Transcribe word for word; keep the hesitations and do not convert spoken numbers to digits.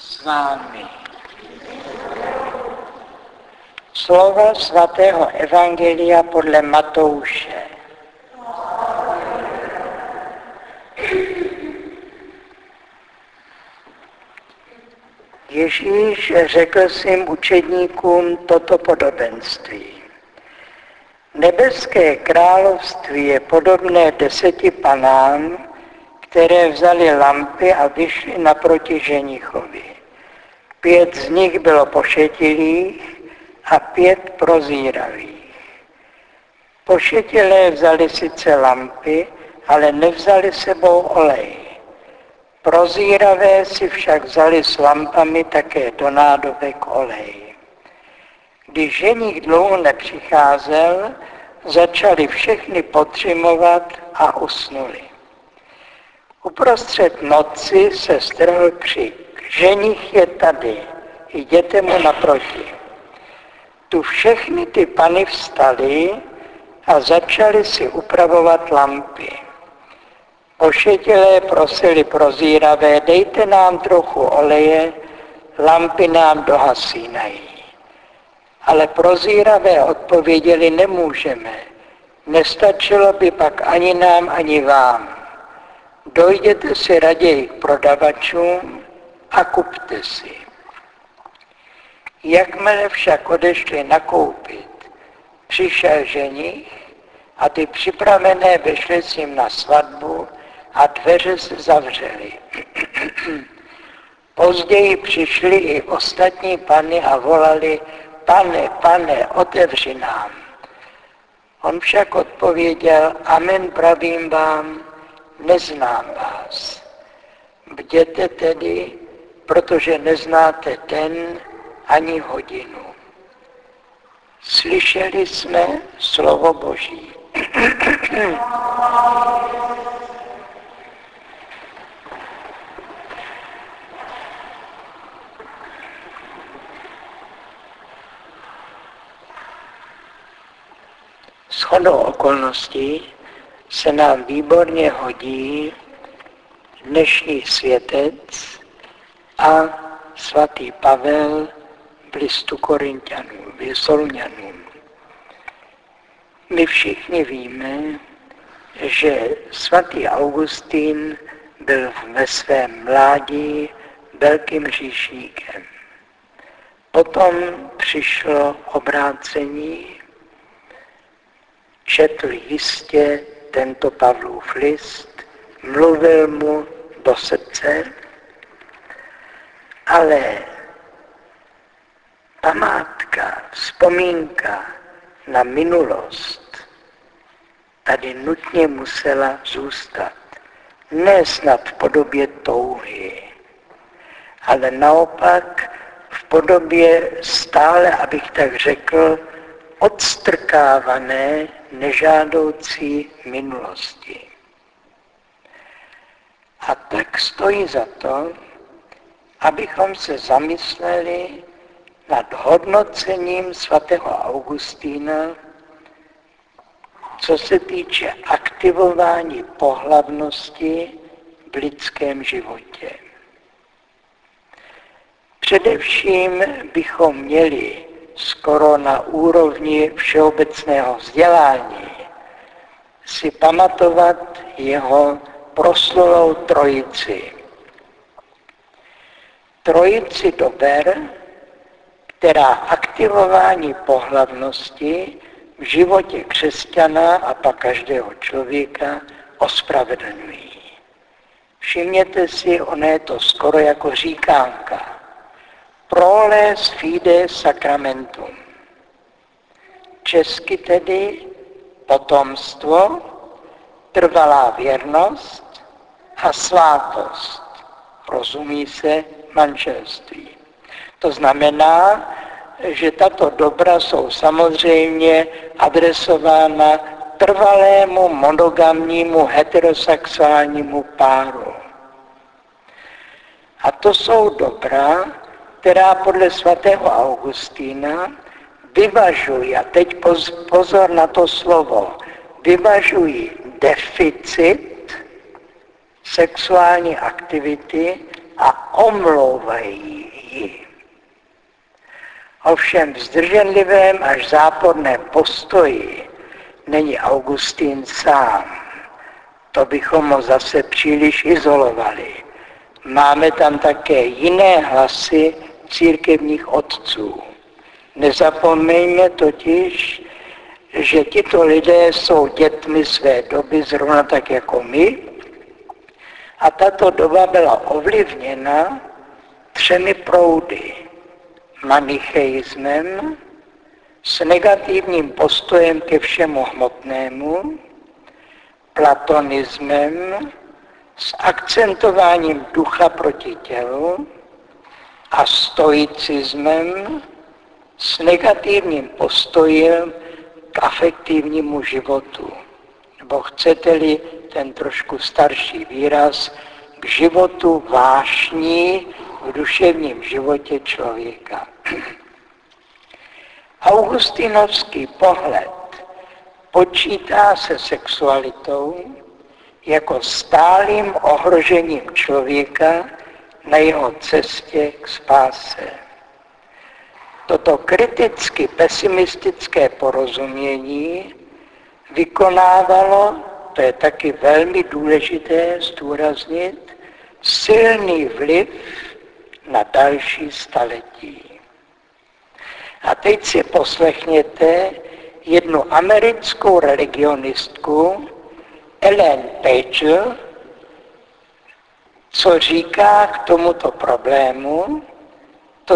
s vámi. Slova svatého Evangelia podle Matouše. Ježíš řekl svým učedníkům toto podobenství. Nebeské království je podobné deseti panám, které vzali lampy a vyšly naproti ženichovi. Pět z nich bylo pošetilých a pět prozíravých. Pošetilé vzali sice lampy, ale nevzali sebou olej. Prozíravé si však vzali s lampami také do nádobek olej. Když ženich dlouho nepřicházel, začali všechny potřimovat a usnuli. Uprostřed noci se strhl křik. Ženich je tady, jděte mu naproti. Tu všechny ty pany vstaly a začaly si upravovat lampy. Pošetilé prosili prozíravé, dejte nám trochu oleje, lampy nám dohasínají. Ale prozíravé odpověděli, nemůžeme, nestačilo by pak ani nám, ani vám. Dojděte si raději k prodavačům a kupte si. Jakmile však odešli nakoupit, přišel ženich a ty připravené vešly s ním na svatbu a dveře se zavřely. Později přišli i ostatní pany a volali, pane, pane, otevři nám. On však odpověděl, amen pravím vám, neznám vás. Bděte tedy, protože neznáte den ani hodinu. Slyšeli jsme slovo Boží. Shodou okolností se nám výborně hodí dnešní světec a svatý Pavel v listu Korinťanům, v Solňanům. My všichni víme, že svatý Augustín byl ve svém mládí velkým hříšníkem. Potom přišlo obrácení, četl jistě tento Pavlův list, mluvil mu do srdce, ale památka, vzpomínka na minulost tady nutně musela zůstat. Ne snad v podobě touhy, ale naopak v podobě stále, abych tak řekl, odstrkávané nežádoucí minulosti. A tak stojí za to, abychom se zamysleli nad hodnocením svatého Augustína, co se týče aktivování pohlavnosti v lidském životě. Především bychom měli skoro na úrovni všeobecného vzdělání si pamatovat jeho proslulou trojici. Trojici dober, která aktivování pohlavnosti v životě křesťana a pak každého člověka ospravedlňují. Všimněte si, ono je to skoro jako říkánka. Proles fide sacramentum. Česky tedy potomstvo, trvalá věrnost a svátost. Rozumí se manželství. To znamená, že tato dobra jsou samozřejmě adresována trvalému monogamnímu heterosexuálnímu páru. A to jsou dobra, která podle svatého Augustína vyvažují, a teď pozor na to slovo, vyvažují deficit sexuální aktivity a omlouvají ji. Ovšem v zdrženlivém až záporném postoji není Augustín sám. To bychom ho zase příliš izolovali. Máme tam také jiné hlasy církevních otců. Nezapomeňme totiž, že tito lidé jsou dětmi své doby zrovna tak jako my a tato doba byla ovlivněna třemi proudy. Manicheismem, s negativním postojem ke všemu hmotnému, platonismem, s akcentováním ducha proti tělu a stoicismem, s negativním postojem k afektivnímu životu. Nebo chcete-li ten trošku starší výraz, k životu vášní v duševním životě člověka. Augustinovský pohled počítá se sexualitou jako stálým ohrožením člověka na jeho cestě k spáse. Toto kriticky pesimistické porozumění vykonávalo, to je taky velmi důležité zdůraznit, silný vliv na další staletí. A teď si poslechněte jednu americkou religionistku, Ellen Page, co říká k tomuto problému